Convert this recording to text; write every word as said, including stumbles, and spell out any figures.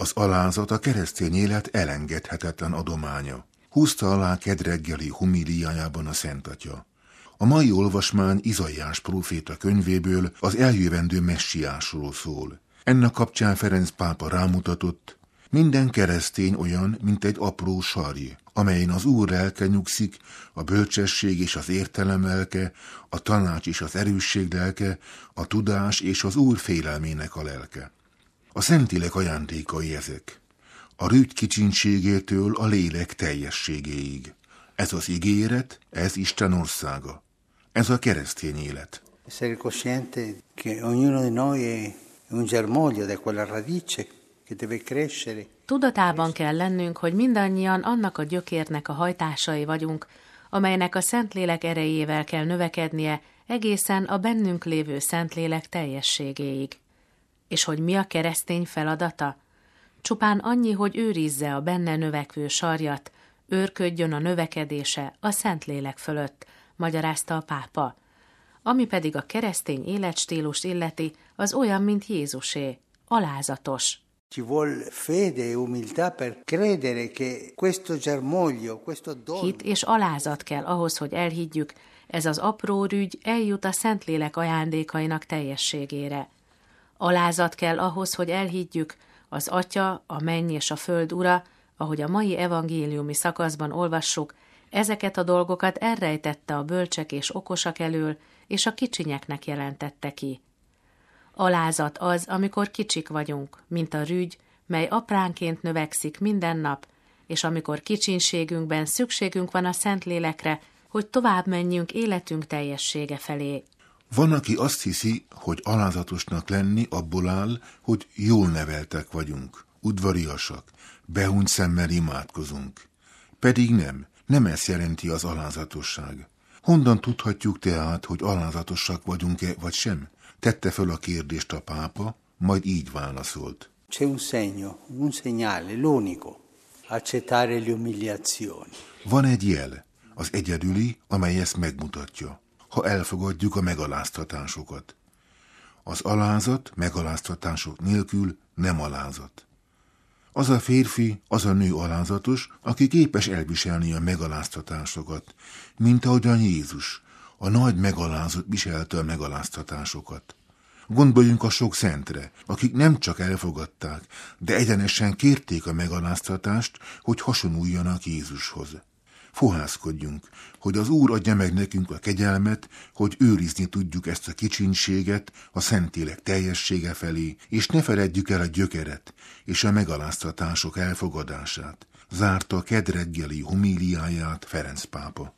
Az alázat a keresztény élet elengedhetetlen adománya. Húzta alá kedreggeli homíliájában a Szent Atya. A mai olvasmány Izaiás próféta könyvéből az eljövendő messiásról szól. Ennek kapcsán Ferenc pápa rámutatott, minden keresztény olyan, mint egy apró sarj, amelyen az Úr lelke nyugszik, a bölcsesség és az értelem lelke, a tanács és az erősség lelke, a tudás és az Úr félelmének a lelke. A Szentlélek ajándékai ezek. A rügy kicsinségétől a lélek teljességéig. Ez az ígéret, ez Isten országa. Ez a keresztény élet. Essere cosciente che ognuno di noi è un germoglio di quella radice che deve crescere. Tudatában kell lennünk, hogy mindannyian annak a gyökérnek a hajtásai vagyunk, amelynek a Szentlélek erejével kell növekednie egészen a bennünk lévő Szentlélek teljességéig. És hogy mi a keresztény feladata? Csupán annyi, hogy őrizze a benne növekvő sarjat, őrködjön a növekedése a Szentlélek fölött, magyarázta a pápa. Ami pedig a keresztény életstílust illeti, az olyan, mint Jézusé, alázatos. Ci vuole fede e umiltà per credere che questo germoglio, questo dono. Hit és alázat kell ahhoz, hogy elhiggyük, ez az apró rügy eljut a Szentlélek ajándékainak teljességére. Alázat kell ahhoz, hogy elhiggyük, az Atya, a menny és a föld ura, ahogy a mai evangéliumi szakaszban olvassuk, ezeket a dolgokat elrejtette a bölcsek és okosak elől, és a kicsinyeknek jelentette ki. Alázat az, amikor kicsik vagyunk, mint a rügy, mely apránként növekszik minden nap, és amikor kicsinségünkben szükségünk van a Szentlélekre, hogy tovább menjünk életünk teljessége felé. Van, aki azt hiszi, hogy alázatosnak lenni abból áll, hogy jól neveltek vagyunk, udvariasak, behúnyt szemmel imádkozunk. Pedig nem, nem ezt jelenti az alázatosság. Honnan tudhatjuk tehát, hogy alázatosak vagyunk-e vagy sem? Tette föl a kérdést a pápa, majd így válaszolt. C'è un segno, un segnale, l'unico, accettare le umiliazioni. Van egy jel, az egyedüli, amely ezt megmutatja, ha elfogadjuk a megaláztatásokat. Az alázat megaláztatások nélkül nem alázat. Az a férfi, az a nő alázatos, aki képes elviselni a megaláztatásokat, mint ahogyan Jézus, a nagy megalázott viselte a megaláztatásokat. Gondoljunk a sok szentre, akik nem csak elfogadták, de egyenesen kérték a megaláztatást, hogy hasonuljanak Jézushoz. Fohászkodjunk, hogy az Úr adja meg nekünk a kegyelmet, hogy őrizni tudjuk ezt a kicsinséget a Szentlélek teljessége felé, és ne feledjük el a gyökeret és a megaláztatások elfogadását, zárta a kedreggeli homíliáját Ferenc pápa.